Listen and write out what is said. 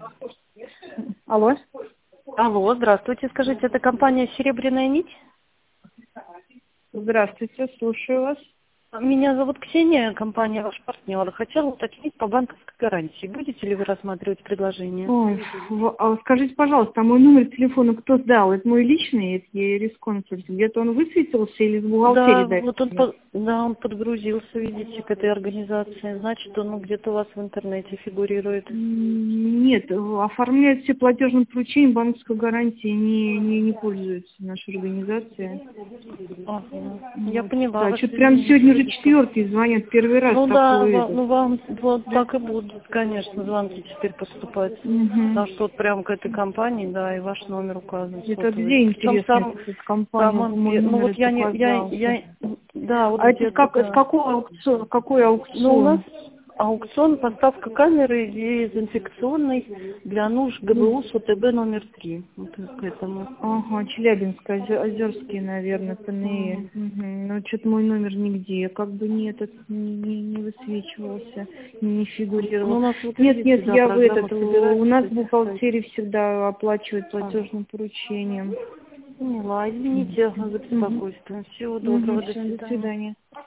Алло. Алло, здравствуйте. Скажите, это компания «Серебряная нить»? Здравствуйте, слушаю вас. Меня зовут Ксения, компания «Ваш партнер». Хотела уточнить по банковской гарантии. Будете ли вы рассматривать предложение? Ой, скажите, пожалуйста, а мой номер телефона кто сдал? Это мой личный, это Ерисконсульт. Где-то он высветился или с бухгалтерии Да, дали? вот он подгрузился, видите, к этой организации. Значит, он где-то у вас в интернете фигурирует. Нет, оформляют все платежным поручением, банковской гарантии не пользуются нашей организацией. Ага, я Вот. поняла Да, вас. что-то прям сегодня уже четвертый звонят, первый раз Ну да, такое. ну вам вот так и будут, конечно, звонки теперь поступать. Потому что вот прям к этой компании, да, и ваш номер указан. Это сотовый. где, Причем интересно, эта компания, мой ну номер вот это я не, оказался? да, вот А это где-то, с да. какого аукциона? Какой Ну, у нас аукцион? аукцион, поставка камеры дезинфекционной для нужд ГБУ СОТБ номер 3. Вот к этому. Ага, Челябинск, Озерский, наверное, ПНИ. Мгм. Ну, что-то мой номер нигде, как бы нет, не высвечивался, не Ну, фигурировал. у нас вот Нет, видите, да, я в программа у собирается с нас этих сайтов. бухгалтерия всегда оплачивает А, платежным поручением. поняла, извините за беспокойство. Всего доброго, до Все, до свидания. свидания.